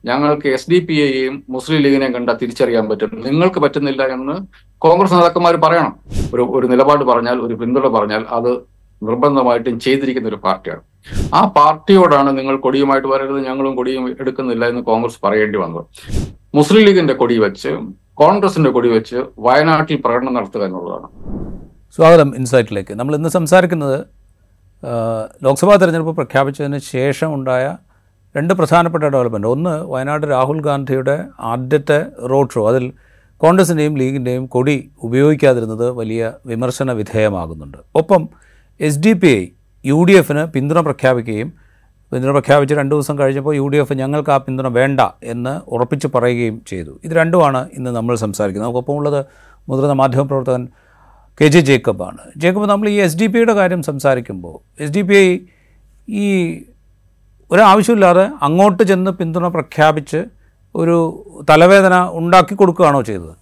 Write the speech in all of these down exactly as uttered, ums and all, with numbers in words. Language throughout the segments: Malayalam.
ഞങ്ങൾക്ക് എസ് ഡി പി യെയും മുസ്ലിം ലീഗിനെയും കണ്ടാൽ തിരിച്ചറിയാൻ പറ്റും, നിങ്ങൾക്ക് പറ്റുന്നില്ല എന്ന് കോൺഗ്രസ് നേതാക്കന്മാർ പറയണം. ഒരു ഒരു നിലപാട് പറഞ്ഞാൽ, ഒരു പിന്തുണ പറഞ്ഞാൽ അത് നിർബന്ധമായിട്ടും ചെയ്തിരിക്കുന്ന ഒരു പാർട്ടിയാണ്. ആ പാർട്ടിയോടാണ് നിങ്ങൾ കൊടിയുമായിട്ട് വരരുത്, ഞങ്ങളും കൊടിയും എടുക്കുന്നില്ല എന്ന് കോൺഗ്രസ് പറയേണ്ടി വന്നത്. മുസ്ലിം ലീഗിന്റെ കൊടി വെച്ച്, കോൺഗ്രസിന്റെ കൊടി വെച്ച് വയനാട്ടിൽ പ്രകടനം നടത്തുക എന്നുള്ളതാണ്. സ്വാഗതം ഇൻസൈറ്റിലേക്ക്. നമ്മൾ ഇന്ന് സംസാരിക്കുന്നത് ലോക്സഭാ തെരഞ്ഞെടുപ്പ് പ്രഖ്യാപിച്ചതിന് ശേഷം ഉണ്ടായ രണ്ട് പ്രധാനപ്പെട്ട ഡെവലപ്മെൻറ്റ്. ഒന്ന്, വയനാട് രാഹുൽ ഗാന്ധിയുടെ ആദ്യത്തെ റോഡ് ഷോ. അതിൽ കോൺഗ്രസിൻ്റെയും ലീഗിൻ്റെയും കൊടി ഉപയോഗിക്കാതിരുന്നത് വലിയ വിമർശന വിധേയമാകുന്നുണ്ട്. ഒപ്പം S D P I U D എഫിന് പിന്തുണ പ്രഖ്യാപിക്കുകയും പിന്തുണ പ്രഖ്യാപിച്ച് രണ്ട് ദിവസം കഴിഞ്ഞപ്പോൾ യു ഡി എഫ് ഞങ്ങൾക്ക് ആ പിന്തുണ വേണ്ട എന്ന് ഉറപ്പിച്ച് പറയുകയും ചെയ്തു. ഇത് രണ്ടുമാണ് ഇന്ന് നമ്മൾ സംസാരിക്കുന്നത്. നമുക്കൊപ്പം ഉള്ളത് മുതിർന്ന മാധ്യമപ്രവർത്തകൻ കെ ജെ ജേക്കബാണ്. ജേക്കബ്, നമ്മൾ ഈ എസ് ഡി പി ഐയുടെ കാര്യം സംസാരിക്കുമ്പോൾ എസ് ഡി പി ഐ ഈ ഒരാവശ്യമില്ലാതെ അങ്ങോട്ട് ചെന്ന് പിന്തുണ പ്രഖ്യാപിച്ച് ഒരു തലവേദന ഉണ്ടാക്കി കൊടുക്കുകയാണോ ചെയ്തത്?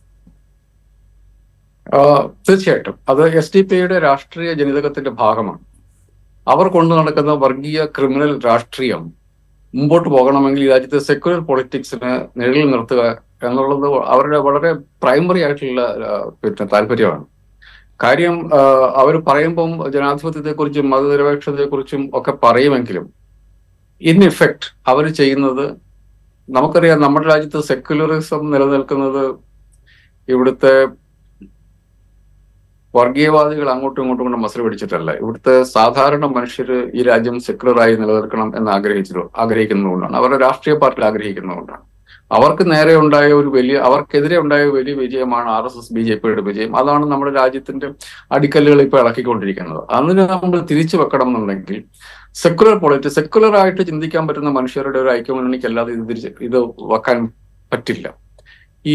തീർച്ചയായിട്ടും അത് എസ് ഡി പി ഐയുടെ രാഷ്ട്രീയ ജനിതകത്തിന്റെ ഭാഗമാണ്. അവർ കൊണ്ടു നടക്കുന്ന വർഗീയ ക്രിമിനൽ രാഷ്ട്രീയം മുമ്പോട്ട് പോകണമെങ്കിൽ ഈ രാജ്യത്തെ സെക്യുലർ പൊളിറ്റിക്സിന് നിഴലിൽ നിർത്തുക എന്നുള്ളത് അവരുടെ വളരെ പ്രൈമറി ആയിട്ടുള്ള പിന്നെ താല്പര്യമാണ്. കാര്യം അവർ പറയുമ്പം ജനാധിപത്യത്തെക്കുറിച്ചും മതനിരപേക്ഷതയെക്കുറിച്ചും ഒക്കെ പറയുമെങ്കിലും ഇൻ ഇഫക്റ്റ് അവർ ചെയ്യുന്നത്, നമുക്കറിയാം നമ്മുടെ രാജ്യത്ത് സെക്യുലറിസം നിലനിൽക്കുന്നത് ഇവിടുത്തെ വർഗീയവാദികൾ അങ്ങോട്ടും ഇങ്ങോട്ടും കൊണ്ട് മസൽ പിടിച്ചിട്ടല്ല. ഇവിടുത്തെ സാധാരണ മനുഷ്യർ ഈ രാജ്യം സെക്യുലറായി നിലനിൽക്കണം എന്ന് ആഗ്രഹിച്ചു ആഗ്രഹിക്കുന്നതുകൊണ്ടാണ്, അവരുടെ രാഷ്ട്രീയ പാർട്ടിയിൽ ആഗ്രഹിക്കുന്നതുകൊണ്ടാണ്. അവർക്ക് നേരെ ഉണ്ടായ ഒരു വലിയ അവർക്കെതിരെ ഉണ്ടായ വലിയ വിജയമാണ് R S S B J പിയുടെ വിജയം. അതാണ് നമ്മുടെ രാജ്യത്തിന്റെ അടിക്കല്ലുകൾ ഇപ്പോൾ ഇളക്കിക്കൊണ്ടിരിക്കുന്നത്. അതിന് നമ്മൾ തിരിച്ചു വെക്കണം എന്നുണ്ടെങ്കിൽ സെക്യുലർ പൊളിറ്റിക്സ്, സെക്യുലർ ആയിട്ട് ചിന്തിക്കാൻ പറ്റുന്ന മനുഷ്യരുടെ ഒരു ഐക്യമുന്നണിക്കല്ലാതെ ഇത് തിരിച്ച് ഇത് വെക്കാൻ പറ്റില്ല. ഈ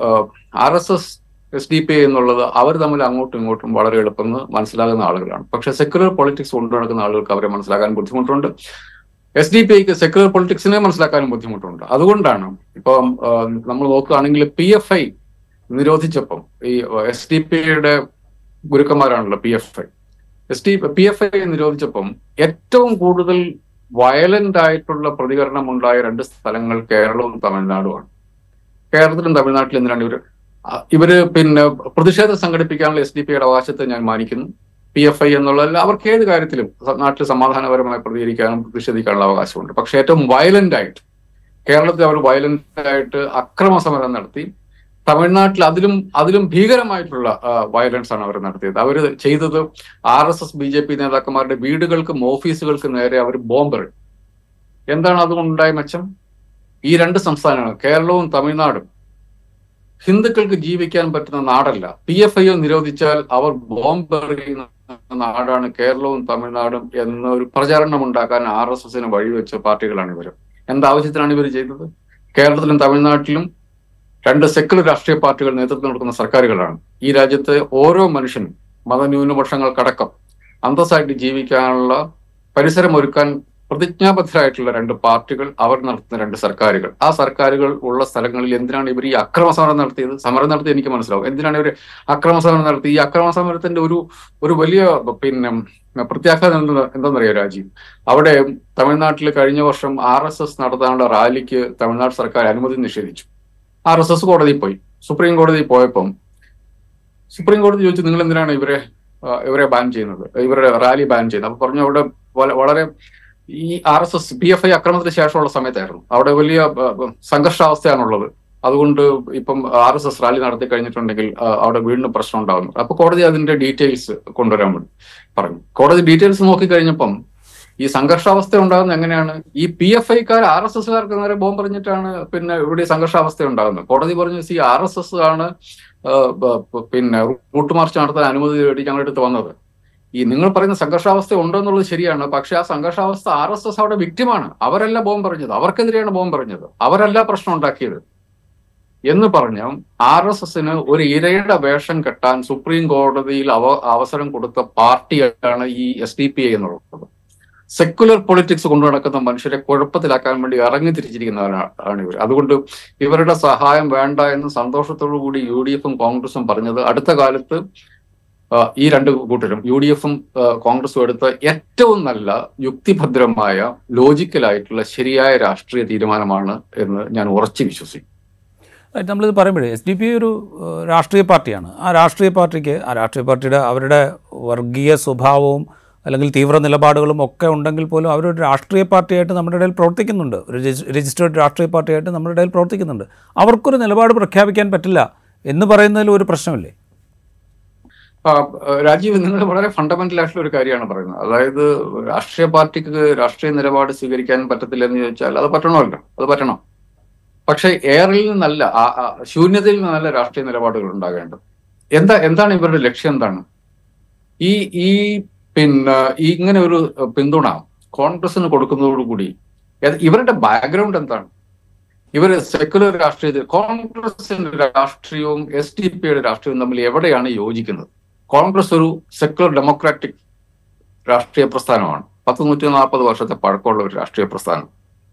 R S S S D P എന്നുള്ളത് അവർ തമ്മിൽ അങ്ങോട്ടും ഇങ്ങോട്ടും വളരെ എളുപ്പം മനസ്സിലാകുന്ന ആളുകളാണ്. പക്ഷെ സെക്യുലർ പൊളിറ്റിക്സ് കൊണ്ടു നടക്കുന്ന ആളുകൾക്ക് അവരെ മനസ്സിലാക്കാൻ ബുദ്ധിമുട്ടുണ്ട്. എസ് ഡി പി ഐക്ക് സെക്യുലർ പൊളിറ്റിക്സിനെ മനസ്സിലാക്കാനും ബുദ്ധിമുട്ടുണ്ട്. അതുകൊണ്ടാണ് ഇപ്പം നമ്മൾ നോക്കുകയാണെങ്കിൽ പി എഫ് ഐ നിരോധിച്ചപ്പം, ഈ എസ് ഡി പി ഐയുടെ ഗുരുക്കന്മാരാണല്ലോ P F I, S D P F I നിരോധിച്ചപ്പം ഏറ്റവും കൂടുതൽ വയലന്റ് ആയിട്ടുള്ള പ്രതികരണം ഉണ്ടായ രണ്ട് സ്ഥലങ്ങൾ കേരളവും തമിഴ്നാടുമാണ്. കേരളത്തിലും തമിഴ്നാട്ടിലും എന്തിനാണ് ഇവര് ഇവര് പിന്നെ പ്രതിഷേധം സംഘടിപ്പിക്കാനുള്ള എസ് ഡി പി ഐയുടെ അവകാശത്തെ ഞാൻ മാനിക്കുന്നു. പി എഫ് ഐ എന്നുള്ളതല്ല, അവർക്ക് ഏത് കാര്യത്തിലും നാട്ടിൽ സമാധാനപരമായി പ്രതികരിക്കാനും പ്രതിഷേധിക്കാനുള്ള അവകാശമുണ്ട്. പക്ഷെ ഏറ്റവും വയലന്റ് ആയിട്ട് കേരളത്തിൽ അവർ വയലന്റ് ആയിട്ട് അക്രമ സമരം നടത്തി. തമിഴ്നാട്ടിൽ അതിലും അതിലും ഭീകരമായിട്ടുള്ള വയലൻസ് ആണ് അവർ നടത്തിയത്. അവർ ചെയ്തത് R S S B J P നേതാക്കന്മാരുടെ വീടുകൾക്കും ഓഫീസുകൾക്കും നേരെ അവർ ബോംബെറി. എന്താണ് അതുകൊണ്ടുണ്ടായ മെച്ചം? ഈ രണ്ട് സംസ്ഥാനങ്ങൾ കേരളവും തമിഴ്നാടും ഹിന്ദുക്കൾക്ക് ജീവിക്കാൻ പറ്റുന്ന നാടല്ല. പി എഫ് ഐ നിരോധിച്ചാൽ അവർ ബോംബെറിയുന്ന നാടാണ് കേരളവും തമിഴ്നാടും എന്നൊരു പ്രചാരണം ഉണ്ടാക്കാൻ ആർ എസ് എസിന് വഴിവെച്ച പാർട്ടികളാണ് ഇവർ. എന്താവശ്യത്തിനാണ് ഇവർ ചെയ്തത്? കേരളത്തിലും തമിഴ്നാട്ടിലും രണ്ട് സെക്യുലർ രാഷ്ട്രീയ പാർട്ടികൾ നേതൃത്വം നടത്തുന്ന സർക്കാരുകളാണ്. ഈ രാജ്യത്തെ ഓരോ മനുഷ്യനും മതന്യൂനപക്ഷങ്ങൾക്കടക്കം അന്തസ്സായിട്ട് ജീവിക്കാനുള്ള പരിസരം ഒരുക്കാൻ പ്രതിജ്ഞാബദ്ധരായിട്ടുള്ള രണ്ട് പാർട്ടികൾ, അവർ നടത്തുന്ന രണ്ട് സർക്കാരുകൾ. ആ സർക്കാരുകൾ ഉള്ള സ്ഥലങ്ങളിൽ എന്തിനാണ് ഇവർ ഈ അക്രമ സമരം നടത്തിയത്? സമരം നടത്തി എനിക്ക് മനസ്സിലാവും എന്തിനാണ് ഇവർ അക്രമ സമരം നടത്തി. ഈ അക്രമ സമരത്തിന്റെ ഒരു ഒരു വലിയ പിന്നെ പ്രത്യാഘാതം എന്താ എന്താണെന്നറിയാം രാജീവ്? അവിടെ തമിഴ്നാട്ടിൽ കഴിഞ്ഞ വർഷം ആർ എസ് എസ് നടത്താനുള്ള റാലിക്ക് തമിഴ്നാട് സർക്കാർ അനുമതി നിഷേധിച്ചു. ആർ എസ് എസ് കോടതിയിൽ പോയി. സുപ്രീം കോടതിയിൽ പോയപ്പം സുപ്രീം കോടതി ചോദിച്ചു, നിങ്ങൾ എന്തിനാണ് ഇവരെ ഇവരെ ബാൻ ചെയ്യുന്നത്, ഇവരുടെ റാലി ബാൻ ചെയ്യുന്നത്? അപ്പൊ പറഞ്ഞു, അവിടെ വളരെ ഈ R S S P F I അക്രമത്തിന് ശേഷമുള്ള സമയത്തായിരുന്നു, അവിടെ വലിയ സംഘർഷാവസ്ഥയാണുള്ളത്. അതുകൊണ്ട് ഇപ്പം ആർ എസ് എസ് റാലി നടത്തി കഴിഞ്ഞിട്ടുണ്ടെങ്കിൽ അവിടെ വീണ്ടും പ്രശ്നം ഉണ്ടാകുന്നു. അപ്പൊ കോടതി അതിന്റെ ഡീറ്റെയിൽസ് കൊണ്ടുവരാൻ വേണ്ടി പറഞ്ഞു. കോടതി ഡീറ്റെയിൽസ് നോക്കിക്കഴിഞ്ഞപ്പം ഈ സംഘർഷാവസ്ഥ ഉണ്ടാകുന്നത് എങ്ങനെയാണ്? ഈ പി എഫ് ഐക്കാർ ആർ എസ് എസ്കാർക്ക് നേരെ ബോംബ് പറഞ്ഞിട്ടാണ് പിന്നെ ഇവിടെ സംഘർഷാവസ്ഥ ഉണ്ടാകുന്നത്. കോടതി പറഞ്ഞു, സി ആർ എസ് എസ് ആണ് പിന്നെ റൂട്ട് മാർച്ച് നടത്താൻ അനുമതി തേടി ഞങ്ങളുടെ അടുത്ത് വന്നത്. ഈ നിങ്ങൾ പറയുന്ന സംഘർഷാവസ്ഥ ഉണ്ടോ എന്നുള്ളത് ശരിയാണ്. പക്ഷെ ആ സംഘർഷാവസ്ഥ ആർ എസ് എസ് അവിടെ വിക്ടിമാണ്. അവരല്ല ബോംബ് പറഞ്ഞത്, അവർക്കെതിരെയാണ് ബോംബ് പറഞ്ഞത്, അവരല്ല പ്രശ്നം ഉണ്ടാക്കിയത് എന്ന് പറഞ്ഞ ആർ എസ് എസിന് ഒരു ഇരയുടെ വേഷം കെട്ടാൻ സുപ്രീം കോടതിയിൽ അവ അവസരം കൊടുത്ത പാർട്ടിയാണ് ഈ എസ് ഡി പി ഐ എന്നുള്ളത്. സെക്യുലർ പൊളിറ്റിക്സ് കൊണ്ടു നടക്കുന്ന മനുഷ്യരെ കുഴപ്പത്തിലാക്കാൻ വേണ്ടി ഇറങ്ങി തിരിച്ചിരിക്കുന്നവരാണ് ഇവർ. അതുകൊണ്ട് ഇവരുടെ സഹായം വേണ്ട എന്ന് സന്തോഷത്തോടു കൂടി യു ഡി എഫും കോൺഗ്രസും പറഞ്ഞത് അടുത്ത കാലത്ത് ഈ രണ്ട് കൂട്ടരും യു ഡി എഫും കോൺഗ്രസും എടുത്ത ഏറ്റവും നല്ല യുക്തിഭദ്രമായ ലോജിക്കലായിട്ടുള്ള ശരിയായ രാഷ്ട്രീയ തീരുമാനമാണ് എന്ന് ഞാൻ ഉറച്ചു വിശ്വസിക്കും. നമ്മളിത് പറയുമ്പോഴേ എസ് ഡി പി ഒരു രാഷ്ട്രീയ പാർട്ടിയാണ്. ആ രാഷ്ട്രീയ പാർട്ടിക്ക് ആ രാഷ്ട്രീയ പാർട്ടിയുടെ അവരുടെ വർഗീയ സ്വഭാവവും അല്ലെങ്കിൽ തീവ്ര നിലപാടുകളും ഒക്കെ ഉണ്ടെങ്കിൽ പോലും അവരൊരു രാഷ്ട്രീയ പാർട്ടിയായിട്ട് നമ്മുടെ ഇടയിൽ പ്രവർത്തിക്കുന്നുണ്ട്. ഒരു രജിസ്റ്റേർഡ് രാഷ്ട്രീയ പാർട്ടിയായിട്ട് നമ്മുടെ ഇടയിൽ പ്രവർത്തിക്കുന്നുണ്ട്. അവർക്കൊരു നിലപാട് പ്രഖ്യാപിക്കാൻ പറ്റില്ല എന്ന് പറയുന്നതിൽ ഒരു പ്രശ്നമില്ലേ? രാജീവ്, നിങ്ങൾ വളരെ ഫണ്ടമെന്റൽ ആയിട്ടുള്ള ഒരു കാര്യമാണ് പറയുന്നത്. അതായത് രാഷ്ട്രീയ പാർട്ടിക്ക് രാഷ്ട്രീയ നിലപാട് സ്വീകരിക്കാൻ പറ്റത്തില്ല എന്ന് ചോദിച്ചാൽ അത് പറ്റണമല്ലോ, അത് പറ്റണം. പക്ഷെ എയറിൽ നിന്നല്ല, ശൂന്യതയിൽ നിന്നല്ല രാഷ്ട്രീയ നിലപാടുകൾ ഉണ്ടാകേണ്ടത്. എന്താ എന്താണ് ഇവരുടെ ലക്ഷ്യം? എന്താണ് ഈ ഈ പിന്നെ ഇങ്ങനെ ഒരു പിന്തുണ കോൺഗ്രസിന് കൊടുക്കുന്നതോടുകൂടി ഇവരുടെ ബാക്ക്ഗ്രൗണ്ട് എന്താണ്? ഇവര് സെക്യുലർ രാഷ്ട്രീയത്തിൽ കോൺഗ്രസിന്റെ രാഷ്ട്രീയവും എസ് ഡി പിയുടെ രാഷ്ട്രീയവും തമ്മിൽ എവിടെയാണ് യോജിക്കുന്നത്? കോൺഗ്രസ് ഒരു സെക്യുലർ ഡെമോക്രാറ്റിക് രാഷ്ട്രീയ പ്രസ്ഥാനമാണ്. പത്ത് നൂറ്റി നാൽപ്പത് വർഷത്തെ പഴക്കമുള്ള ഒരു രാഷ്ട്രീയ പ്രസ്ഥാനം.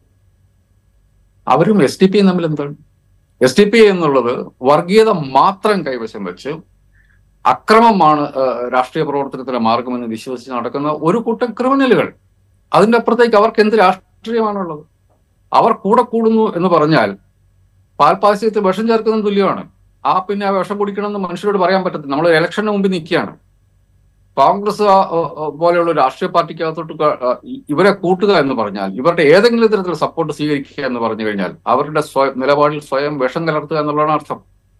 അവരും എസ് ഡി പിയും തമ്മിൽ എന്താണ്? എസ് ഡി പി എന്നുള്ളത് വർഗീയത മാത്രം കൈവശം വെച്ച് അക്രമമാണ് രാഷ്ട്രീയ പ്രവർത്തനത്തിന്റെ മാർഗമെന്ന് വിശ്വസിച്ച് നടക്കുന്ന ഒരു കൂട്ടം ക്രിമിനലുകൾ. അതിന്റെ അപ്പുറത്തേക്ക് അവർക്ക് എന്ത് രാഷ്ട്രീയമാണുള്ളത്? അവർ കൂടെ കൂടുന്നു എന്ന് പറഞ്ഞാൽ പാൽപ്പാസ്യത്തിൽ വിഷം ചേർക്കുന്നതിന് തുല്യമാണ്. ആ പിന്നെ ആ വിഷം കുടിക്കണമെന്ന് മനുഷ്യരോട് പറയാൻ പറ്റത്തില്ല. നമ്മൾ ഇലക്ഷന് മുമ്പിൽ നിൽക്കുകയാണ്. കോൺഗ്രസ് പോലെയുള്ള രാഷ്ട്രീയ പാർട്ടിക്കകത്തോട്ട് ഇവരെ കൂട്ടുക എന്ന് പറഞ്ഞാൽ, ഇവരുടെ ഏതെങ്കിലും തരത്തിലുള്ള സപ്പോർട്ട് സ്വീകരിക്കുക എന്ന് പറഞ്ഞു കഴിഞ്ഞാൽ അവരുടെ സ്വയം നിലപാടിൽ സ്വയം വിഷം കലർത്തുക എന്നുള്ളതാണ് അർത്ഥം.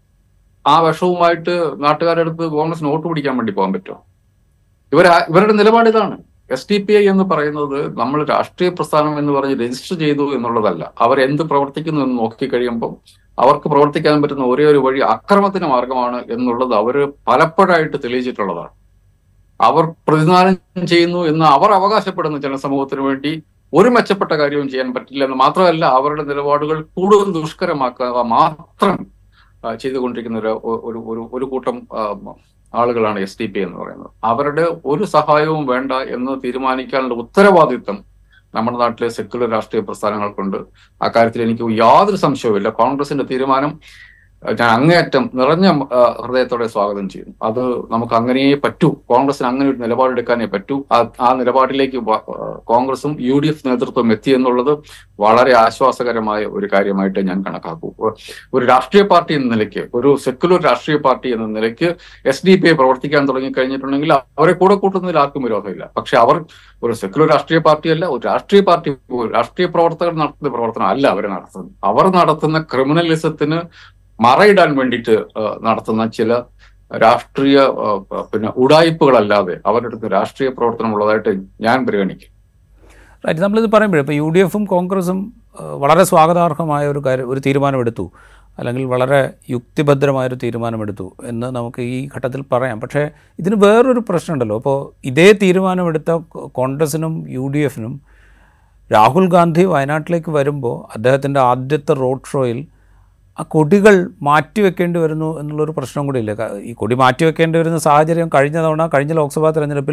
ആ വിഷവുമായിട്ട് നാട്ടുകാരെടുത്ത് കോൺഗ്രസിന് വോട്ട് പിടിക്കാൻ വേണ്ടി പോകാൻ പറ്റുമോ? ഇവർ ഇവരുടെ നിലപാട് ഇതാണ്. എസ് ഡി പി ഐ എന്ന് പറയുന്നത് നമ്മൾ രാഷ്ട്രീയ പ്രസ്ഥാനം എന്ന് പറഞ്ഞ് രജിസ്റ്റർ ചെയ്തു എന്നുള്ളതല്ല. അവരെന്ത് പ്രവർത്തിക്കുന്നു എന്ന് നോക്കിക്കഴിയുമ്പോൾ അവർക്ക് പ്രവർത്തിക്കാൻ പറ്റുന്ന ഒരേ ഒരു വഴി അക്രമത്തിന് മാർഗമാണ് എന്നുള്ളത് അവർ പലപ്പോഴായിട്ട് തെളിയിച്ചിട്ടുള്ളതാണ്. അവർ പ്രതിനിധാനം ചെയ്യുന്നു എന്ന് അവർ അവകാശപ്പെടുന്ന ജനസമൂഹത്തിന് വേണ്ടി ഒരു മെച്ചപ്പെട്ട കാര്യവും ചെയ്യാൻ പറ്റില്ല എന്ന് മാത്രമല്ല, അവരുടെ നിലപാടുകൾ കൂടുതൽ ദുഷ്കരമാക്കുക മാത്രം ചെയ്തുകൊണ്ടിരിക്കുന്ന ഒരു ഒരു ഒരു കൂട്ടം ആളുകളാണ് എസ് ഡി പി എന്ന് പറയുന്നത്. അവരുടെ ഒരു സഹായവും വേണ്ട എന്ന് തീരുമാനിക്കാനുള്ള ഉത്തരവാദിത്വം നമ്മുടെ നാട്ടിലെ സെക്യുലർ രാഷ്ട്രീയ പ്രസ്ഥാനങ്ങൾക്കുണ്ട്. അക്കാര്യത്തിൽ എനിക്ക് യാതൊരു സംശയവുമില്ല. കോൺഗ്രസിന്റെ തീരുമാനം ഞാൻ അങ്ങേയറ്റം നിറഞ്ഞ ഹൃദയത്തോടെ സ്വാഗതം ചെയ്യുന്നു. അത് നമുക്ക് അങ്ങനെയേ പറ്റൂ. കോൺഗ്രസിന് അങ്ങനെ ഒരു നിലപാടെടുക്കാനേ പറ്റൂ. ആ നിലപാടിലേക്ക് കോൺഗ്രസും യു ഡി എഫ് നേതൃത്വം എത്തി എന്നുള്ളത് വളരെ ആശ്വാസകരമായ ഒരു കാര്യമായിട്ട് ഞാൻ കണക്കാക്കൂ. ഒരു രാഷ്ട്രീയ പാർട്ടി എന്ന നിലയ്ക്ക്, ഒരു സെക്യുലർ രാഷ്ട്രീയ പാർട്ടി എന്ന നിലയ്ക്ക് എസ് ഡി പി ഐ പ്രവർത്തിക്കാൻ തുടങ്ങി കഴിഞ്ഞിട്ടുണ്ടെങ്കിൽ അവരെ കൂടെ കൂട്ടുന്നതിൽ ആർക്കും വിരോധമില്ല. പക്ഷെ അവർ ഒരു സെക്യുലർ രാഷ്ട്രീയ പാർട്ടിയല്ല, ഒരു രാഷ്ട്രീയ പാർട്ടി രാഷ്ട്രീയ പ്രവർത്തകർ നടത്തുന്ന പ്രവർത്തനം അല്ല അവരെ നടത്തുന്നത്. അവർ നടത്തുന്ന ക്രിമിനലിസത്തിന് മറയിടാൻ വേണ്ടിയിട്ട് നടത്തുന്ന ചില രാഷ്ട്രീയ പിന്നെ ഉടായ്പകളല്ലാതെ അവരുടെ അടുത്ത് രാഷ്ട്രീയ പ്രവർത്തനം ഉള്ളതായിട്ട് ഞാൻ പരിഗണിക്കും. റൈറ്റ്. നമ്മളിത് പറയുമ്പോഴേ ഇപ്പോൾ യു ഡി എഫും കോൺഗ്രസും വളരെ സ്വാഗതാർഹമായ ഒരു കാര്യം ഒരു തീരുമാനമെടുത്തു, അല്ലെങ്കിൽ വളരെ യുക്തിഭദ്രമായൊരു തീരുമാനമെടുത്തു എന്ന് നമുക്ക് ഈ ഘട്ടത്തിൽ പറയാം. പക്ഷേ ഇതിന് വേറൊരു പ്രശ്നമുണ്ടല്ലോ. അപ്പോൾ ഇതേ തീരുമാനമെടുത്ത കോൺഗ്രസിനും യു ഡി എഫിനും രാഹുൽ ഗാന്ധി വയനാട്ടിലേക്ക് വരുമ്പോൾ അദ്ദേഹത്തിൻ്റെ ആദ്യത്തെ റോഡ് ഷോയിൽ ആ കൊടികൾ മാറ്റിവെക്കേണ്ടി വരുന്നു എന്നുള്ളൊരു പ്രശ്നം കൂടി ഇല്ല. ഈ കൊടി മാറ്റിവെക്കേണ്ടി വരുന്ന സാഹചര്യം കഴിഞ്ഞ തവണ കഴിഞ്ഞ ലോക്സഭാ തെരഞ്ഞെടുപ്പിൽ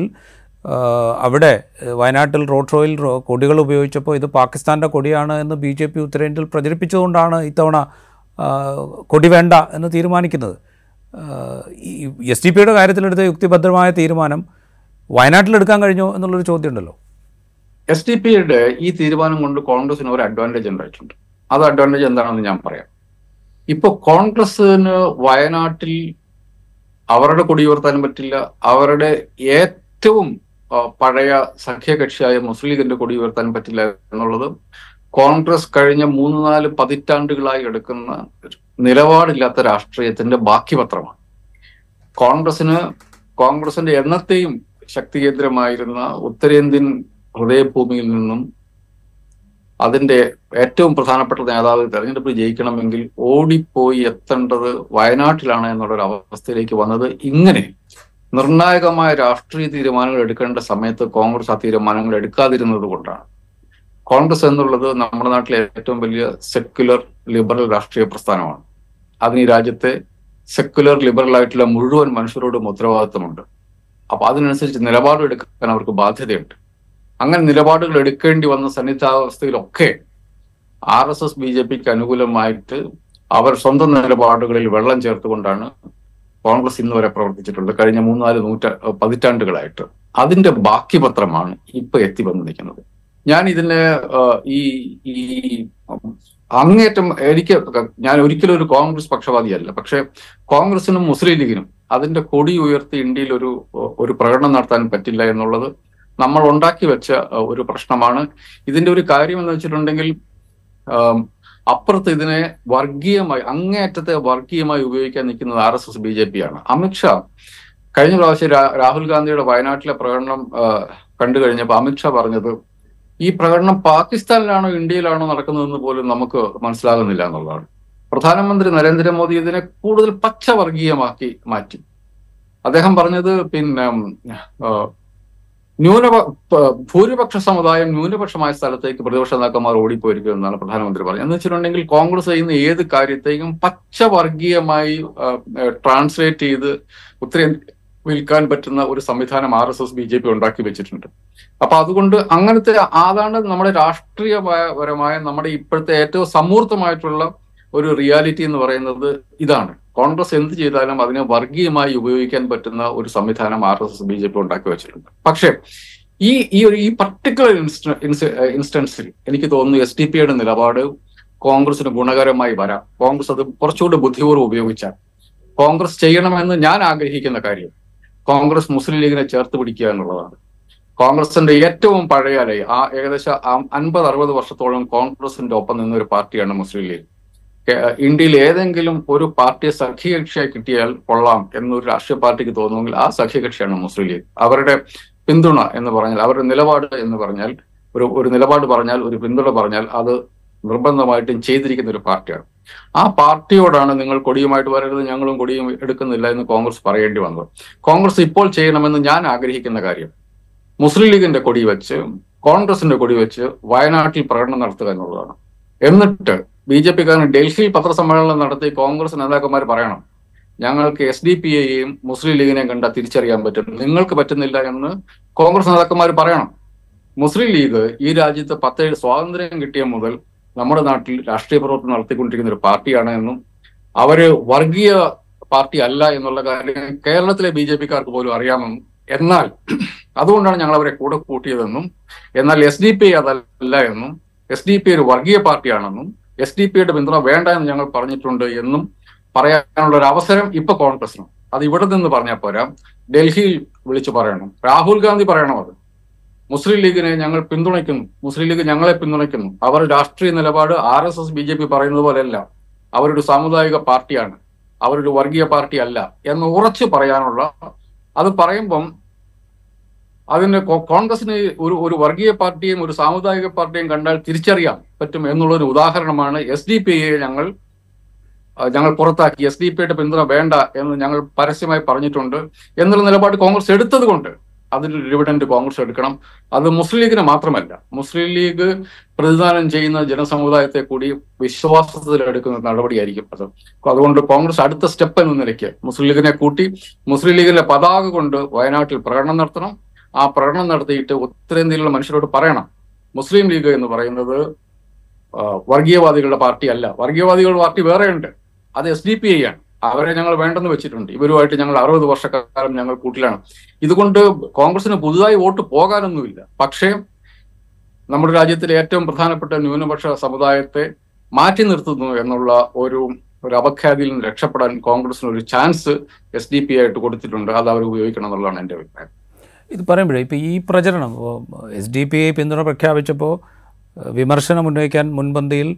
അവിടെ വയനാട്ടിൽ റോഡ് ഷോയിൽ കൊടികൾ ഉപയോഗിച്ചപ്പോൾ ഇത് പാകിസ്ഥാൻ്റെ കൊടിയാണ് എന്ന് ബി ജെ പി ഉത്തരേന്ത്യയിൽ പ്രചരിപ്പിച്ചുകൊണ്ടാണ് ഇത്തവണ കൊടി വേണ്ട എന്ന് തീരുമാനിക്കുന്നത്. ഈ എസ് ഡി പിയുടെ കാര്യത്തിലെടുത്ത യുക്തിഭദ്രമായ തീരുമാനം വയനാട്ടിലെടുക്കാൻ കഴിഞ്ഞോ എന്നുള്ളൊരു ചോദ്യം ഉണ്ടല്ലോ. എസ് ഡി പിയുടെ ഈ തീരുമാനം കൊണ്ട് കോൺഗ്രസിന് ഒരു അഡ്വാൻറ്റേജ് ഉണ്ടായിട്ടുണ്ട്. അത് അഡ്വാൻറ്റേജ് എന്താണെന്ന് ഞാൻ പറയാം. ഇപ്പൊ കോൺഗ്രസിന് വയനാട്ടിൽ അവരുടെ കൊടി ഉയർത്താനും പറ്റില്ല. അവരുടെ ഏറ്റവും പഴയ സഖ്യകക്ഷിയായ മുസ്ലിം ലീഗിന്റെ കൊടി ഉയർത്താൻ പറ്റില്ല എന്നുള്ളത് കോൺഗ്രസ് കഴിഞ്ഞ മൂന്ന് നാല് പതിറ്റാണ്ടുകളായി എടുക്കുന്ന നിലപാടില്ലാത്ത രാഷ്ട്രീയത്തിന്റെ ബാക്കി പത്രമാണ്. കോൺഗ്രസിന് കോൺഗ്രസിന്റെ എന്നത്തെയും ശക്തി കേന്ദ്രമായിരുന്ന ഉത്തരേന്ത്യൻ ഹൃദയഭൂമിയിൽ നിന്നും അതിന്റെ ഏറ്റവും പ്രധാനപ്പെട്ട നേതാവ് തെരഞ്ഞെടുപ്പിൽ ജയിക്കണമെങ്കിൽ ഓടിപ്പോയി എത്തേണ്ടത് വയനാട്ടിലാണ് എന്നുള്ളൊരു അവസ്ഥയിലേക്ക് വന്നത് ഇങ്ങനെ നിർണായകമായ രാഷ്ട്രീയ തീരുമാനങ്ങൾ എടുക്കേണ്ട സമയത്ത് കോൺഗ്രസ് ആ തീരുമാനങ്ങൾ എടുക്കാതിരുന്നത് കൊണ്ടാണ്. കോൺഗ്രസ് എന്നുള്ളത് നമ്മുടെ നാട്ടിലെ ഏറ്റവും വലിയ സെക്യുലർ ലിബറൽ രാഷ്ട്രീയ പ്രസ്ഥാനമാണ്. അതിന് ഈ രാജ്യത്തെ സെക്യുലർ ലിബറൽ ആയിട്ടുള്ള മുഴുവൻ മനുഷ്യരോടും ഉത്തരവാദിത്വമുണ്ട്. അപ്പൊ അതിനനുസരിച്ച് നിലപാട് എടുക്കാൻ അവർക്ക് ബാധ്യതയുണ്ട്. അങ്ങനെ നിലപാടുകൾ എടുക്കേണ്ടി വന്ന സന്നിധാവസ്ഥയിലൊക്കെ R S S B J പിക്ക് അനുകൂലമായിട്ട് അവർ സ്വന്തം നിലപാടുകളിൽ വെള്ളം ചേർത്തുകൊണ്ടാണ് കോൺഗ്രസ് ഇന്ന് വരെ പ്രവർത്തിച്ചിട്ടുണ്ട് കഴിഞ്ഞ മൂന്നാല് നൂറ്റ പതിറ്റാണ്ടുകളായിട്ട്. അതിന്റെ ബാക്കി പത്രമാണ് ഇപ്പൊ എത്തി വന്ന് നിൽക്കുന്നത്. ഞാൻ ഇതിന് ഈ ഈ അങ്ങേറ്റം എനിക്ക് ഞാൻ ഒരിക്കലും ഒരു കോൺഗ്രസ് പക്ഷപാതിയല്ല. പക്ഷെ കോൺഗ്രസിനും മുസ്ലിം ലീഗിനും അതിന്റെ കൊടി ഉയർത്തി ഇന്ത്യയിൽ ഒരു ഒരു പ്രകടനം നടത്താൻ പറ്റില്ല എന്നുള്ളത് നമ്മൾ ഉണ്ടാക്കി വെച്ച ഒരു പ്രശ്നമാണ്. ഇതിന്റെ ഒരു കാര്യം എന്ന് വെച്ചിട്ടുണ്ടെങ്കിൽ അപ്പുറത്ത് ഇതിനെ വർഗീയമായി അങ്ങേയറ്റത്തെ വർഗീയമായി ഉപയോഗിക്കാൻ നിൽക്കുന്നത് R S S B J P ആണ്. അമിത്ഷാ കഴിഞ്ഞ പ്രാവശ്യം രാഹുൽ ഗാന്ധിയുടെ വയനാട്ടിലെ പ്രകടനം കണ്ടു കഴിഞ്ഞപ്പോൾ അമിത്ഷാ പറഞ്ഞത് ഈ പ്രകടനം പാകിസ്ഥാനിലാണോ ഇന്ത്യയിലാണോ നടക്കുന്നതെന്ന് പോലും നമുക്ക് മനസ്സിലാകുന്നില്ല എന്നുള്ളതാണ്. പ്രധാനമന്ത്രി നരേന്ദ്രമോദി ഇതിനെ കൂടുതൽ പച്ചവർഗീയമാക്കി മാറ്റി. അദ്ദേഹം പറഞ്ഞത് പിന്നെ ന്യൂനപ ഭൂരിപക്ഷ സമുദായം ന്യൂനപക്ഷമായ സ്ഥലത്തേക്ക് പ്രതിപക്ഷ നേതാക്കന്മാർ ഓടിപ്പോയിരിക്കും എന്നാണ് പ്രധാനമന്ത്രി പറഞ്ഞത്. എന്ന് വെച്ചിട്ടുണ്ടെങ്കിൽ കോൺഗ്രസ് ചെയ്യുന്ന ഏത് കാര്യത്തെയും പച്ചവർഗീയമായി ട്രാൻസ്ലേറ്റ് ചെയ്ത് ഉത്തരേന്ത്യ വിൽക്കാൻ പറ്റുന്ന ഒരു സംവിധാനം R S S B J P ഉണ്ടാക്കി വെച്ചിട്ടുണ്ട്. അപ്പൊ അതുകൊണ്ട് അങ്ങനത്തെ അതാണ് നമ്മുടെ രാഷ്ട്രീയപരമായ നമ്മുടെ ഇപ്പോഴത്തെ ഏറ്റവും സമൂർത്തമായിട്ടുള്ള ഒരു റിയാലിറ്റി എന്ന് പറയുന്നത് ഇതാണ്. കോൺഗ്രസ് എന്ത് ചെയ്താലും അതിനെ വർഗീയമായി ഉപയോഗിക്കാൻ പറ്റുന്ന ഒരു സംവിധാനം R S S B J P ഉണ്ടാക്കി വെച്ചിട്ടുണ്ട്. പക്ഷെ ഈ ഈ ഒരു ഈ പർട്ടിക്കുലർ ഇൻസ്റ്റൻസിൽ എനിക്ക് തോന്നുന്നു എസ് ഡി പിയുടെ നിലപാട് കോൺഗ്രസിന് ഗുണകരമായി വരാം. കോൺഗ്രസ് അത് കുറച്ചുകൂടി ബുദ്ധിപൂർവ്വം ഉപയോഗിച്ചാൽ കോൺഗ്രസ് ചെയ്യണമെന്ന് ഞാൻ ആഗ്രഹിക്കുന്ന കാര്യം കോൺഗ്രസ് മുസ്ലിം ലീഗിനെ ചേർത്ത് പിടിക്കുക എന്നുള്ളതാണ്. കോൺഗ്രസിന്റെ ഏറ്റവും പഴയ അലൈ ആ ഏകദേശം അൻപത് അറുപത് വർഷത്തോളം കോൺഗ്രസിന്റെ ഒപ്പം നിന്ന ഒരു പാർട്ടിയാണ് മുസ്ലിം ലീഗ്. ഇന്ത്യയിൽ ഏതെങ്കിലും ഒരു പാർട്ടിയെ സഖ്യകക്ഷിയായി കിട്ടിയാൽ കൊള്ളാം എന്നൊരു രാഷ്ട്രീയ പാർട്ടിക്ക് തോന്നുമെങ്കിൽ ആ സഖ്യകക്ഷിയാണ് മുസ്ലിം ലീഗ്. അവരുടെ പിന്തുണ എന്ന് പറഞ്ഞാൽ അവരുടെ നിലപാട് എന്ന് പറഞ്ഞാൽ ഒരു ഒരു നിലപാട് പറഞ്ഞാൽ ഒരു പിന്തുണ പറഞ്ഞാൽ അത് നിർബന്ധമായിട്ടും ചെയ്തിരിക്കുന്ന ഒരു പാർട്ടിയാണ്. ആ പാർട്ടിയോടാണ് നിങ്ങൾ കൊടിയുമായിട്ട് വരരുത്, ഞങ്ങളും കൊടിയും എടുക്കുന്നില്ല എന്ന് കോൺഗ്രസ് പറയേണ്ടി വന്നത്. കോൺഗ്രസ് ഇപ്പോൾ ചെയ്യണമെന്ന് ഞാൻ ആഗ്രഹിക്കുന്ന കാര്യം മുസ്ലിം ലീഗിന്റെ കൊടി വെച്ച് കോൺഗ്രസിന്റെ കൊടി വെച്ച് വയനാട്ടിൽ പ്രകടനം നടത്തുക എന്നുള്ളതാണ്. എന്നിട്ട് ബി ജെ പിക്കാരന് ഡൽഹിയിൽ പത്രസമ്മേളനം നടത്തി കോൺഗ്രസ് നേതാക്കന്മാർ പറയണം ഞങ്ങൾക്ക് എസ് ഡി പി യെയും മുസ്ലിം ലീഗിനെയും കണ്ടാൽ തിരിച്ചറിയാൻ പറ്റും, നിങ്ങൾക്ക് പറ്റുന്നില്ല എന്ന് കോൺഗ്രസ് നേതാക്കന്മാർ പറയണം. മുസ്ലിം ലീഗ് ഈ രാജ്യത്ത് പത്തേഴ് സ്വാതന്ത്ര്യം കിട്ടിയ മുതൽ നമ്മുടെ നാട്ടിൽ രാഷ്ട്രീയ പ്രവർത്തനം നടത്തിക്കൊണ്ടിരിക്കുന്ന ഒരു പാർട്ടിയാണ് എന്നും അവര് വർഗീയ പാർട്ടി അല്ല എന്നുള്ള കാര്യം കേരളത്തിലെ ബി ജെ പിക്കാർക്ക് പോലും അറിയാമെന്നും എന്നാൽ അതുകൊണ്ടാണ് ഞങ്ങൾ അവരെ കൂടെ കൂട്ടിയതെന്നും എന്നാൽ എസ് ഡി പി അതല്ല എന്നും എസ് ഡി പി ഒരു വർഗീയ പാർട്ടിയാണെന്നും എസ് ഡി പിയുടെ പിന്തുണ വേണ്ട എന്ന് ഞങ്ങൾ പറഞ്ഞിട്ടുണ്ട് എന്നും പറയാനുള്ള ഒരു അവസരം ഇപ്പൊ കോൺഗ്രസിനും. അത് ഇവിടെ നിന്ന് പറഞ്ഞാൽ പോരാ, ഡൽഹിയിൽ വിളിച്ചു പറയണം, രാഹുൽ ഗാന്ധി പറയണം. അത് മുസ്ലിം ലീഗിനെ ഞങ്ങൾ പിന്തുണയ്ക്കുന്നു, മുസ്ലിം ലീഗ് ഞങ്ങളെ പിന്തുണയ്ക്കുന്നു. അവർ രാഷ്ട്രീയ നിലപാട് R S S B J P പറയുന്നത് പോലെയല്ല, അവരൊരു സാമുദായിക പാർട്ടിയാണ്, അവരൊരു വർഗീയ പാർട്ടി അല്ല എന്ന് ഉറച്ചു പറയാനുള്ള അത് പറയുമ്പം അതിന് കോൺഗ്രസിന് ഒരു ഒരു വർഗീയ പാർട്ടിയും ഒരു സാമുദായിക പാർട്ടിയും കണ്ടാൽ തിരിച്ചറിയാൻ പറ്റും എന്നുള്ളൊരു ഉദാഹരണമാണ്. എസ് ഡി പി യെ ഞങ്ങൾ ഞങ്ങൾ പുറത്താക്കി, എസ് ഡി പിയുടെ പിന്തുണ വേണ്ട എന്ന് ഞങ്ങൾ പരസ്യമായി പറഞ്ഞിട്ടുണ്ട് എന്നുള്ള നിലപാട് കോൺഗ്രസ് എടുത്തത് കൊണ്ട് അതിന്റെ ഡിവിഡന്റ് കോൺഗ്രസ് എടുക്കണം. അത് മുസ്ലിം ലീഗിന് മാത്രമല്ല, മുസ്ലിം ലീഗ് പ്രതിദാനം ചെയ്യുന്ന ജനസമുദായത്തെ കൂടി വിശ്വാസത്തിലെടുക്കുന്ന നടപടിയായിരിക്കും അത്. അതുകൊണ്ട് കോൺഗ്രസ് അടുത്ത സ്റ്റെപ്പ് എന്ന നിലയ്ക്ക് മുസ്ലിം ലീഗിനെ കൂട്ടി മുസ്ലിം ലീഗിന്റെ പതാക കൊണ്ട് വയനാട്ടിൽ പ്രകടനം നടത്തണം. ആ പ്രകടനം നടത്തിയിട്ട് ഉത്തരേന്ത്യയിലുള്ള മനുഷ്യരോട് പറയണം മുസ്ലിം ലീഗ് എന്ന് പറയുന്നത് വർഗീയവാദികളുടെ പാർട്ടി അല്ല, വർഗീയവാദികളുടെ പാർട്ടി വേറെയുണ്ട്, അത് എസ് ഡി പി ഐ ആണ്, അവരെ ഞങ്ങൾ വേണ്ടെന്ന് വെച്ചിട്ടുണ്ട്, ഇവരുമായിട്ട് ഞങ്ങൾ അറുപത് വർഷക്കാലം ഞങ്ങൾ കൂട്ടിലാണ്. ഇതുകൊണ്ട് കോൺഗ്രസിന് പുതുതായി വോട്ട് പോകാനൊന്നുമില്ല. പക്ഷേ നമ്മുടെ രാജ്യത്തിലെ ഏറ്റവും പ്രധാനപ്പെട്ട ന്യൂനപക്ഷ സമുദായത്തെ മാറ്റി നിർത്തുന്നു എന്നുള്ള ഒരു ഒരു അപഖ്യാതിയിൽ നിന്ന് രക്ഷപ്പെടാൻ കോൺഗ്രസിന് ഒരു ചാൻസ് എസ് ഡി പി ആയിട്ട് കൊടുത്തിട്ടുണ്ട്. അത് അവർ ഉപയോഗിക്കണം എന്നുള്ളതാണ് എൻ്റെ അഭിപ്രായം. ഇത് പറയുമ്പോഴേ ഇപ്പോൾ ഈ പ്രചരണം എസ് ഡി പി ഐ പിന്തുണ പ്രഖ്യാപിച്ചപ്പോൾ വിമർശനം ഉന്നയിക്കാൻ മുൻപന്തിയിൽ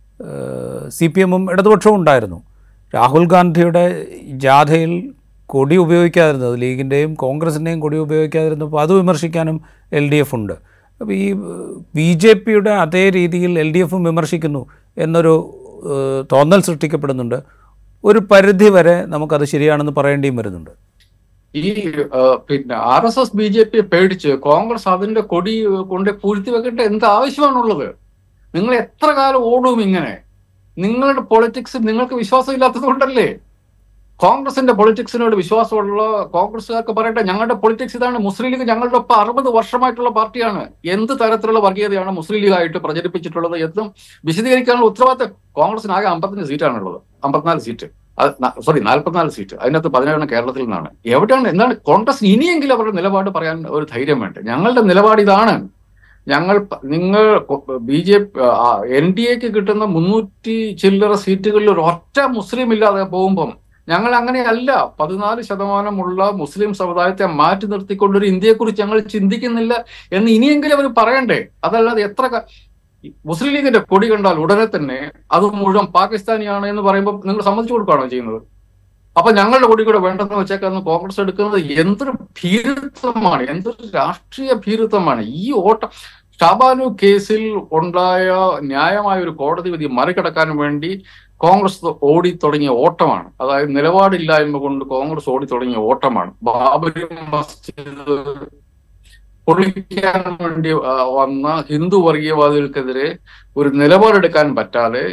സി പി എമ്മും ഇടതുപക്ഷവും ഉണ്ടായിരുന്നു. രാഹുൽ ഗാന്ധിയുടെ ജാഥയിൽ കൊടി ഉപയോഗിക്കാതിരുന്നത്, ലീഗിൻ്റെയും കോൺഗ്രസിൻ്റെയും കൊടി ഉപയോഗിക്കാതിരുന്നപ്പോൾ അത് വിമർശിക്കാനും എൽ ഡി എഫ് ഉണ്ട്. അപ്പോൾ ഈ ബി ജെ പിയുടെ അതേ രീതിയിൽ എൽ ഡി എഫും വിമർശിക്കുന്നു എന്നൊരു തോന്നൽ സൃഷ്ടിക്കപ്പെടുന്നുണ്ട്. ഒരു പരിധി വരെ നമുക്കത് ശരിയാണെന്ന് പറയേണ്ടിയും വരുന്നുണ്ട്. ഈ പിന്നെ R S S B J പിയെ പേടിച്ച് കോൺഗ്രസ് അതിന്റെ കൊടി കൊണ്ട് പൂഴ്ത്തി വെക്കേണ്ട എന്ത് ആവശ്യമാണുള്ളത്? നിങ്ങൾ എത്ര കാലം ഓടും ഇങ്ങനെ? നിങ്ങളുടെ പൊളിറ്റിക്സ് നിങ്ങൾക്ക് വിശ്വാസം ഇല്ലാത്തത് കൊണ്ടല്ലേ? കോൺഗ്രസിന്റെ പൊളിറ്റിക്സിനോട് വിശ്വാസമുള്ള കോൺഗ്രസ്സുകാർക്ക് പറയട്ടെ, ഞങ്ങളുടെ പൊളിറ്റിക്സ് ഇതാണ്. മുസ്ലിം ലീഗ് ഞങ്ങളുടെ ഒപ്പം അറുപത് വർഷമായിട്ടുള്ള പാർട്ടിയാണ്. എന്ത് തരത്തിലുള്ള വർഗീയതയാണ് മുസ്ലിം ലീഗായിട്ട് പ്രചരിപ്പിച്ചിട്ടുള്ളത് എന്നും വിശദീകരിക്കാനുള്ള ഉത്തരവാദിത്തം കോൺഗ്രസിന് ആകെ അമ്പത്തഞ്ച് സീറ്റാണുള്ളത്, അമ്പത്തിനാല് സീറ്റ്. സോറി നാൽപ്പത്തിനാല് സീറ്റ്, അതിനകത്ത് പതിനേഴെണ്ണം കേരളത്തിൽ നിന്നാണ്. എവിടെയാണ് എന്താണ് കോൺഗ്രസ് ഇനിയെങ്കിലും അവരുടെ നിലപാട് പറയാൻ ഒരു ധൈര്യം വേണ്ടേ? ഞങ്ങളുടെ നിലപാട് ഇതാണ്. ഞങ്ങൾ നിങ്ങൾ B J P N D എക്ക് കിട്ടുന്ന മുന്നൂറ്റി ചില്ലറ സീറ്റുകളിൽ ഒരു ഒറ്റ മുസ്ലിം ഇല്ലാതെ പോകുമ്പം ഞങ്ങൾ അങ്ങനെയല്ല. പതിനാല് ശതമാനമുള്ള മുസ്ലിം സമുദായത്തെ മാറ്റി നിർത്തിക്കൊണ്ടൊരു ഇന്ത്യയെക്കുറിച്ച് ഞങ്ങൾ ചിന്തിക്കുന്നില്ല എന്ന് ഇനിയെങ്കിലും അവർ പറയണ്ടേ? അതല്ലാതെ എത്ര മുസ്ലിം ലീഗിന്റെ കൊടി കണ്ടാൽ ഉടനെ തന്നെ അത് മുഴുവൻ പാകിസ്ഥാനിയാണ് എന്ന് പറയുമ്പോൾ നിങ്ങൾ സമ്മതിച്ചു കൊടുക്കുകയാണോ ചെയ്യുന്നത്? അപ്പൊ ഞങ്ങളുടെ കൊടി കൂടെ വേണ്ടെന്ന് വെച്ചേക്കാന്ന് കോൺഗ്രസ് എടുക്കുന്നത് എന്തൊരു ഭീരുത്വമാണ്, എന്തൊരു രാഷ്ട്രീയ ഭീരുത്വമാണ്. ഈ ഓട്ടം ഷാബാനു കേസിൽ ഉണ്ടായ ന്യായമായ ഒരു കോടതി വിധി മറികടക്കാൻ വേണ്ടി കോൺഗ്രസ് ഓടി തുടങ്ങിയ ഓട്ടമാണ്. അതായത് നിലപാടില്ലായ്മ കൊണ്ട് കോൺഗ്രസ് ഓടി തുടങ്ങിയ ഓട്ടമാണ്. ബാബരി മസ്ജിദ് പൊളിക്കാൻ വേണ്ടി വന്ന ഹിന്ദു വർഗീയവാദികൾക്കെതിരെ ഒരു നിലപാടെടുക്കാൻ പറ്റാതെ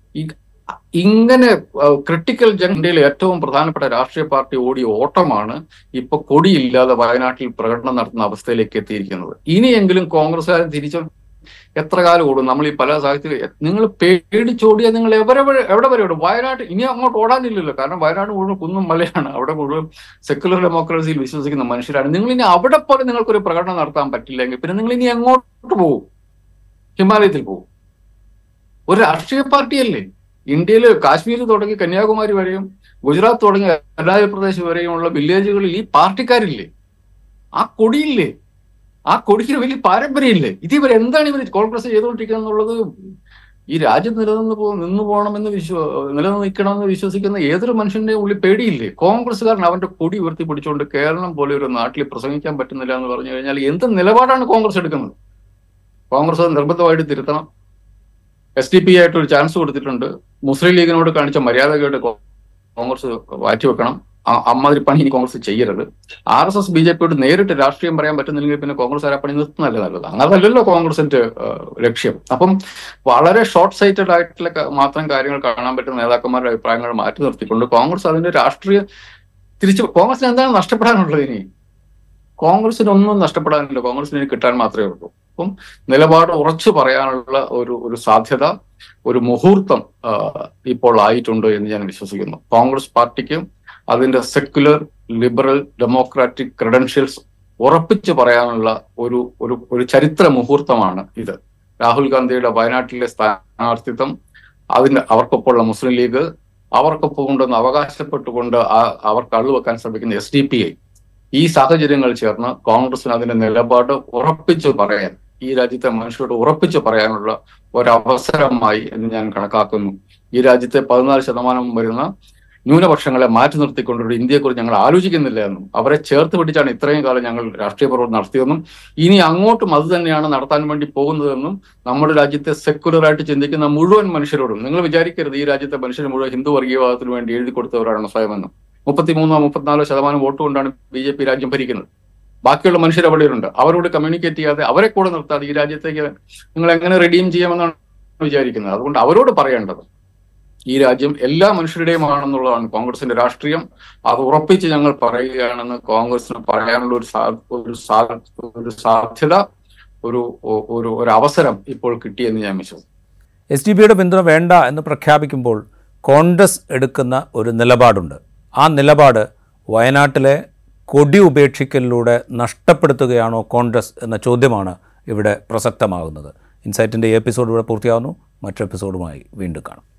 ഇങ്ങനെ ക്രിട്ടിക്കൽ ജംഗ്ഷനിൽ ഏറ്റവും പ്രധാനപ്പെട്ട രാഷ്ട്രീയ പാർട്ടി ഓടിയ ഓട്ടമാണ് ഇപ്പൊ കൊടിയില്ലാതെ വയനാട്ടിൽ പ്രകടനം നടത്തുന്ന അവസ്ഥയിലേക്ക് എത്തിയിരിക്കുന്നത്. ഇനിയെങ്കിലും കോൺഗ്രസ്സുകാരൻ തിരിച്ചു എത്ര കാലം ഓടും? നമ്മൾ ഈ പല സാഹിത്യ നിങ്ങൾ പേടിച്ചോടിയാൽ നിങ്ങൾ എവിടെ എവിടെ വരെ ഓടും? വയനാട് ഇനി അങ്ങോട്ട് ഓടാനില്ലല്ലോ. കാരണം വയനാട് മുഴുവൻ കുന്നും മലയാണ്. അവിടെ മുഴുവൻ സെക്യുലർ ഡെമോക്രസിയിൽ വിശ്വസിക്കുന്ന മനുഷ്യരാണ്. നിങ്ങൾ ഇനി അവിടെ പോലെ നിങ്ങൾക്കൊരു പ്രകടനം നടത്താൻ പറ്റില്ലെങ്കിൽ പിന്നെ നിങ്ങൾ ഇനി എങ്ങോട്ട് പോകും? ഹിമാലയത്തിൽ പോകും. ഒരു രാഷ്ട്രീയ പാർട്ടിയല്ലേ. ഇന്ത്യയിൽ കാശ്മീർ തുടങ്ങി കന്യാകുമാരി വരെയും ഗുജറാത്ത് തുടങ്ങി അരുണാചൽ പ്രദേശ് വരെയുമുള്ള വില്ലേജുകളിൽ ഈ പാർട്ടിക്കാരില്ലേ? ആ കൊടിയില്ലേ? ആ കൊടിക്ക് വലിയ പാരമ്പര്യമില്ലേ? ഇതിവർ എന്താണ് ഇവർ കോൺഗ്രസ് ചെയ്തുകൊണ്ടിരിക്കുന്നത് എന്നുള്ളത് ഈ രാജ്യം നിലനിന്ന് പോ നിന്നു പോകണമെന്ന് വിശ്വ നിലനിൽക്കണമെന്ന് വിശ്വസിക്കുന്ന ഏതൊരു മനുഷ്യന്റെ ഉള്ളിൽ പേടിയില്ലേ? കോൺഗ്രസ്സുകാരൻ അവന്റെ കൊടി ഉയർത്തി പിടിച്ചുകൊണ്ട് കേരളം പോലെ ഒരു നാട്ടിൽ പ്രസംഗിക്കാൻ പറ്റുന്നില്ല എന്ന് പറഞ്ഞു കഴിഞ്ഞാൽ എന്ത് നിലപാടാണ് കോൺഗ്രസ് എടുക്കുന്നത്? കോൺഗ്രസ് അത് നിർബന്ധമായിട്ട് തിരുത്തണം. എസ് ഡി പി ആയിട്ട് ഒരു ചാൻസ് കൊടുത്തിട്ടുണ്ട്. മുസ്ലിം ലീഗിനോട് കാണിച്ച മര്യാദകേട് കോൺഗ്രസ് മാറ്റിവെക്കണം. അമ്മാതിരി പണി ഇനി കോൺഗ്രസ് ചെയ്യരുത്. R S S B J പിയോട് നേരിട്ട് രാഷ്ട്രീയം പറയാൻ പറ്റുന്നില്ലെങ്കിൽ പിന്നെ കോൺഗ്രസ് ആ പണി നിർത്തുന്നതല്ലേ നല്ലത്. അങ്ങനല്ലല്ലോ കോൺഗ്രസിന്റെ ലക്ഷ്യം. അപ്പം വളരെ ഷോർട്ട് സൈറ്റഡ് ആയിട്ടുള്ള മാത്രം കാര്യങ്ങൾ കാണാൻ പറ്റുന്ന നേതാക്കന്മാരുടെ അഭിപ്രായങ്ങൾ മാറ്റി നിർത്തിക്കൊണ്ട് കോൺഗ്രസ് അതിന്റെ രാഷ്ട്രീയ തിരിച്ചു കോൺഗ്രസിന് എന്താണ് നഷ്ടപ്പെടാനുള്ളത്? ഇനി കോൺഗ്രസിന് ഒന്നും നഷ്ടപ്പെടാനില്ല. കോൺഗ്രസിന് ഇനി കിട്ടാൻ മാത്രമേ ഉള്ളൂ. അപ്പം നിലപാട് ഉറച്ചു പറയാനുള്ള ഒരു ഒരു സാധ്യത, ഒരു മുഹൂർത്തം ഇപ്പോൾ ആയിട്ടുണ്ട് എന്ന് ഞാൻ വിശ്വസിക്കുന്നു. കോൺഗ്രസ് പാർട്ടിക്ക് അതിന്റെ സെക്യുലർ ലിബറൽ ഡെമോക്രാറ്റിക് ക്രെഡൻഷ്യൽസ് ഉറപ്പിച്ചു പറയാനുള്ള ഒരു ഒരു ഒരു ചരിത്ര മുഹൂർത്തമാണ് ഇത്. രാഹുൽ ഗാന്ധിയുടെ വയനാട്ടിലെ സ്ഥാനാർത്ഥിത്വം, അതിന് അവർക്കൊപ്പമുള്ള മുസ്ലിം ലീഗ്, അവർക്കൊപ്പം ഉണ്ടെന്ന് അവകാശപ്പെട്ടുകൊണ്ട് അവർക്ക് അള്ളുവെക്കാൻ ശ്രമിക്കുന്ന എസ് ഡി പി ഐ, ഈ സാഹചര്യങ്ങൾ ചേർന്ന് കോൺഗ്രസിന് അതിന്റെ നിലപാട് ഉറപ്പിച്ചു പറയാൻ, ഈ രാജ്യത്തെ മനുഷ്യരോട് ഉറപ്പിച്ചു പറയാനുള്ള ഒരവസരമായി എന്ന് ഞാൻ കണക്കാക്കുന്നു. ഈ രാജ്യത്തെ പതിനാല് ശതമാനം വരുന്ന ന്യൂനപക്ഷങ്ങളെ മാറ്റി നിർത്തിക്കൊണ്ടൊരു ഇന്ത്യയെക്കുറിച്ച് ഞങ്ങൾ ആലോചിക്കുന്നില്ല എന്നും അവരെ ചേർത്ത് പിടിച്ചാണ് ഇത്രയും കാലം ഞങ്ങൾ രാഷ്ട്രീയ പ്രവർത്തനം നടത്തിയതെന്നും ഇനി അങ്ങോട്ടും അത് തന്നെയാണ് നടത്താൻ വേണ്ടി പോകുന്നതെന്നും നമ്മുടെ രാജ്യത്തെ സെക്യുലറായിട്ട് ചിന്തിക്കുന്ന മുഴുവൻ മനുഷ്യരോടും നിങ്ങൾ വിചാരിക്കരുത് ഈ രാജ്യത്തെ മനുഷ്യർ മുഴുവൻ ഹിന്ദു വർഗീയവാദത്തിന് വേണ്ടി എഴുതി കൊടുത്തവരാണ് സ്വയമെന്നും. മുപ്പത്തിമൂന്നോ മുപ്പത്തിനാലോ ശതമാനം വോട്ട് കൊണ്ടാണ് ബി ജെ പി രാജ്യം ഭരിക്കുന്നത്. ബാക്കിയുള്ള മനുഷ്യർ അവിടെയുണ്ട്. അവരോട് കമ്മ്യൂണിക്കേറ്റ് ചെയ്യാതെ അവരെ കൂടെ നിർത്താതെ ഈ രാജ്യത്തേക്ക് നിങ്ങൾ എങ്ങനെ റെഡീം ചെയ്യാമെന്നാണ് വിചാരിക്കുന്നത്. അതുകൊണ്ട് അവരോട് പറയേണ്ടത് ഈ രാജ്യം എല്ലാ മനുഷ്യരുടെയും ആണെന്നുള്ളതാണ് കോൺഗ്രസിന്റെ രാഷ്ട്രീയം. അത് ഉറപ്പിച്ച് ഞങ്ങൾ പറയുകയാണെന്ന് കോൺഗ്രസിന് പറയാനുള്ള ഒരു ഒരു സാധ്യത, ഒരു ഒരു ഒരു അവസരം ഇപ്പോൾ കിട്ടിയെന്ന് ഞാൻ വിശ്വസിക്കുന്നു. എസ് ഡി പിയുടെ പിന്തുണ വേണ്ട എന്ന് പ്രഖ്യാപിക്കുമ്പോൾ കോൺഗ്രസ് എടുക്കുന്ന ഒരു നിലപാടുണ്ട്. ആ നിലപാട് വയനാട്ടിലെ കൊടി ഉപേക്ഷിക്കലിലൂടെ നഷ്ടപ്പെടുത്തുകയാണോ കോൺഗ്രസ് എന്ന ചോദ്യമാണ് ഇവിടെ പ്രസക്തമാകുന്നത്. ഇൻസൈറ്റിൻ്റെ ഈ എപ്പിസോഡ് ഇവിടെ പൂർത്തിയാകുന്നു. മറ്റൊരു എപ്പിസോഡുമായി വീണ്ടും കാണാം.